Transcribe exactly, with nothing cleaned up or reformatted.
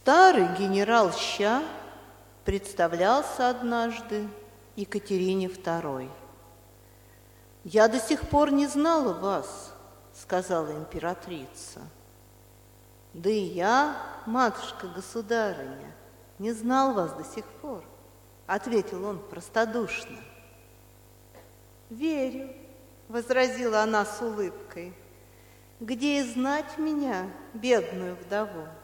Старый генерал Ща представлялся однажды Екатерине второй. «Я до сих пор не знала вас», — сказала императрица. «Да и я, матушка-государыня, не знал вас до сих пор», — ответил он простодушно. «Верю», — возразила она с улыбкой, — «где и знать меня, бедную вдову?»